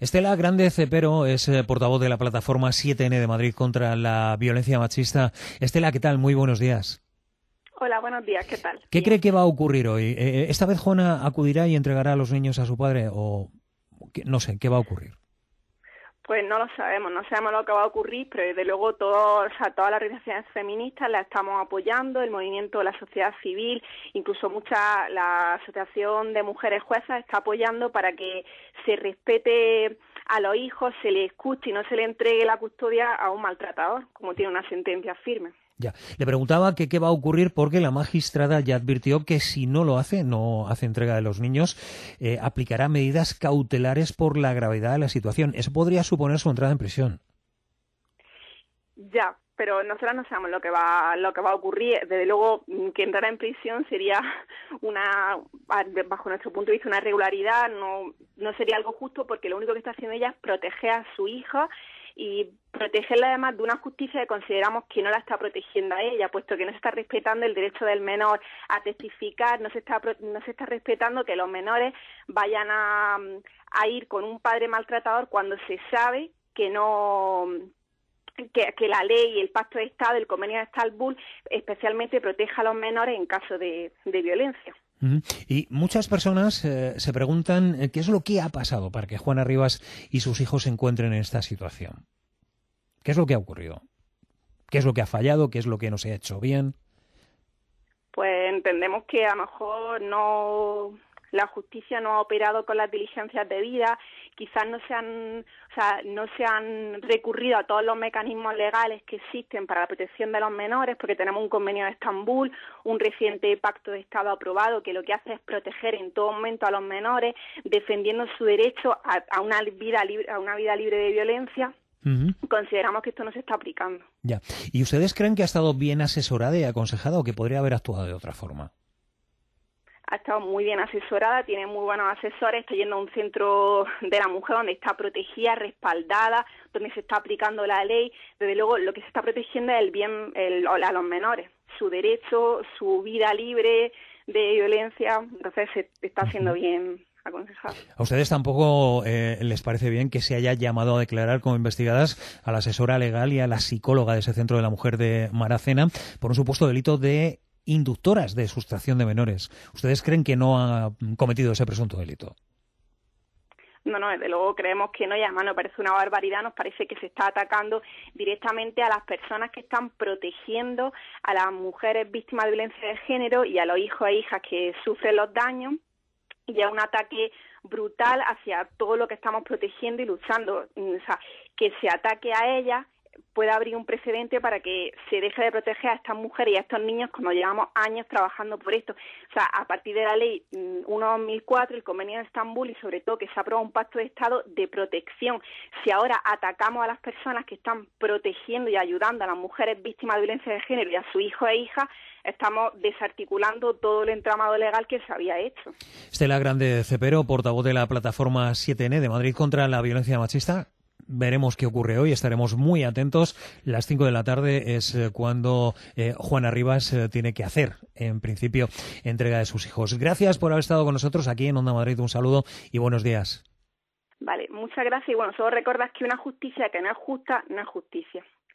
Estela Grande Cepero es portavoz de la plataforma 7N de Madrid contra la violencia machista. Estela, ¿qué tal? Muy buenos días. Hola, buenos días, ¿qué tal? ¿Qué cree que va a ocurrir hoy? ¿Esta vez Juana acudirá y entregará a los niños a su padre o no sé, qué va a ocurrir? Pues no lo sabemos, no sabemos lo que va a ocurrir, pero desde luego todas las organizaciones feministas la estamos apoyando, el movimiento de la sociedad civil, incluso la Asociación de Mujeres Juezas está apoyando para que se respete a los hijos, se les escuche y no se le entregue la custodia a un maltratador, como tiene una sentencia firme. Ya. Le preguntaba que qué va a ocurrir porque la magistrada ya advirtió que si no hace entrega de los niños, aplicará medidas cautelares por la gravedad de la situación. Eso podría suponer su entrada en prisión. Ya, pero nosotros no sabemos lo que va a ocurrir. Desde luego, que entrara en prisión sería bajo nuestro punto de vista, una irregularidad, no sería algo justo, porque lo único que está haciendo ella es proteger a su hija y protegerla además de una justicia que consideramos que no la está protegiendo a ella, puesto que no se está respetando el derecho del menor a testificar, no se está respetando que los menores vayan a ir con un padre maltratador cuando se sabe que que la ley y el Pacto de Estado, el Convenio de Estambul, especialmente protege a los menores en caso de violencia. Y muchas personas se preguntan qué es lo que ha pasado para que Juana Rivas y sus hijos se encuentren en esta situación. ¿Qué es lo que ha ocurrido? ¿Qué es lo que ha fallado? ¿Qué es lo que no se ha hecho bien? Pues entendemos que a lo mejor la justicia no ha operado con las diligencias debidas, quizás no se han recurrido a todos los mecanismos legales que existen para la protección de los menores, porque tenemos un convenio de Estambul, un reciente pacto de Estado aprobado que lo que hace es proteger en todo momento a los menores, defendiendo su derecho a una vida libre de violencia. Consideramos que esto no se está aplicando. Ya. ¿Y ustedes creen que ha estado bien asesorada y aconsejada o que podría haber actuado de otra forma? Ha estado muy bien asesorada, tiene muy buenos asesores, está yendo a un centro de la mujer donde está protegida, respaldada, donde se está aplicando la ley. Desde luego, lo que se está protegiendo es el bien a los menores, su derecho, su vida libre de violencia. Entonces, se está haciendo bien aconsejado. ¿A ustedes tampoco les parece bien que se haya llamado a declarar como investigadas a la asesora legal y a la psicóloga de ese centro de la mujer de Maracena por un supuesto delito de inductoras de sustracción de menores? ¿Ustedes creen que no ha cometido ese presunto delito? No, desde luego creemos que no, y además nos parece una barbaridad, nos parece que se está atacando directamente a las personas que están protegiendo a las mujeres víctimas de violencia de género y a los hijos e hijas que sufren los daños, y es un ataque brutal hacia todo lo que estamos protegiendo y luchando. O sea, que se ataque a ellas puede abrir un precedente para que se deje de proteger a estas mujeres y a estos niños cuando llevamos años trabajando por esto. O sea, a partir de la ley 1/2004, el Convenio de Estambul, y sobre todo que se aprueba un pacto de Estado de protección. Si ahora atacamos a las personas que están protegiendo y ayudando a las mujeres víctimas de violencia de género y a sus hijos e hijas, estamos desarticulando todo el entramado legal que se había hecho. Estela Grande Cepero, portavoz de la plataforma 7N de Madrid contra la violencia machista. Veremos qué ocurre hoy, estaremos muy atentos. Las 5 de la tarde es cuando Juana Rivas tiene que hacer, en principio, entrega de sus hijos. Gracias por haber estado con nosotros aquí en Onda Madrid. Un saludo y buenos días. Vale, muchas gracias. Y bueno, solo recordad que una justicia que no es justa, no es justicia.